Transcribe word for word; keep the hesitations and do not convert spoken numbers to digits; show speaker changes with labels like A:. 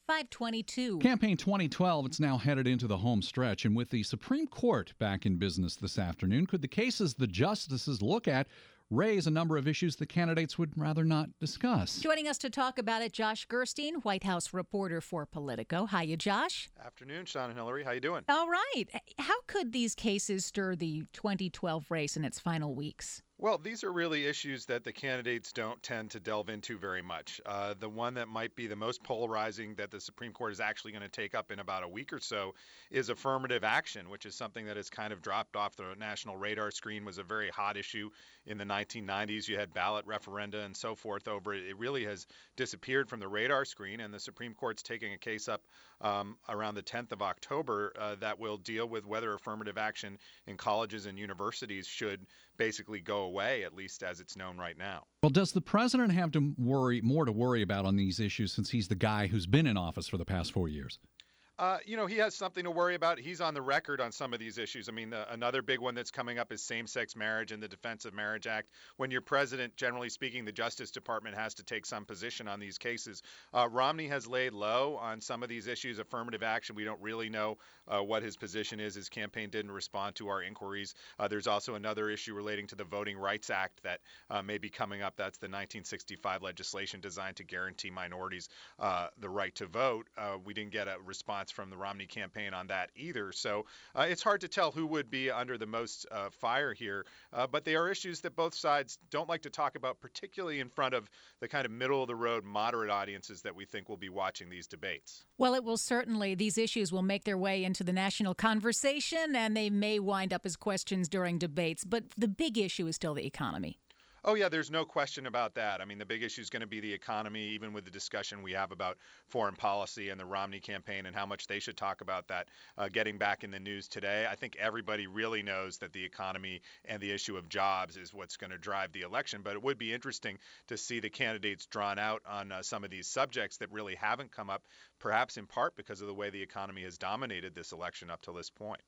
A: five twenty-two.
B: Campaign twenty twelve, it's now headed into the home stretch. And with the Supreme Court back in business this afternoon, could the cases the justices look at raise a number of issues the candidates would rather not discuss?
A: Joining us to talk about it, Josh Gerstein, White House reporter for Politico. Hiya, Josh.
C: Afternoon, Sean and Hillary. How you doing?
A: All right. How could these cases stir the twenty twelve race in its final weeks?
C: Well, these are really issues that the candidates don't tend to delve into very much. Uh, the one that might be the most polarizing that the Supreme Court is actually going to take up in about a week or so is affirmative action, which is something that has kind of dropped off the national radar screen, was a very hot issue in the nineteen nineties. You had ballot referenda and so forth over it. It really has disappeared from the radar screen, and the Supreme Court's taking a case up um, around the tenth of October uh, that will deal with whether affirmative action in colleges and universities should basically go away, at least as it's known right now.
B: Well, does the president have to worry more to worry about on these issues since he's the guy who's been in office for the past four years?
C: Uh, you know, he has something to worry about. He's on the record on some of these issues. I mean, the, another big one that's coming up is same-sex marriage and the Defense of Marriage Act. When you're president, generally speaking, the Justice Department has to take some position on these cases. Uh, Romney has laid low on some of these issues. Affirmative action, we don't really know uh, what his position is. His campaign didn't respond to our inquiries. Uh, there's also another issue relating to the Voting Rights Act that uh, may be coming up. That's the nineteen sixty-five legislation designed to guarantee minorities uh, the right to vote. Uh, we didn't get a response from the Romney campaign on that either. So uh, it's hard to tell who would be under the most uh, fire here. Uh, but they are issues that both sides don't like to talk about, particularly in front of the kind of middle of the road, moderate audiences that we think will be watching these debates.
A: Well, it will certainly, these issues will make their way into the national conversation, and they may wind up as questions during debates. But the big issue is still the economy.
C: Oh, yeah, there's no question about that. I mean, the big issue is going to be the economy, even with the discussion we have about foreign policy and the Romney campaign and how much they should talk about that uh, getting back in the news today. I think everybody really knows that the economy and the issue of jobs is what's going to drive the election. But it would be interesting to see the candidates drawn out on uh, some of these subjects that really haven't come up, perhaps in part because of the way the economy has dominated this election up to this point.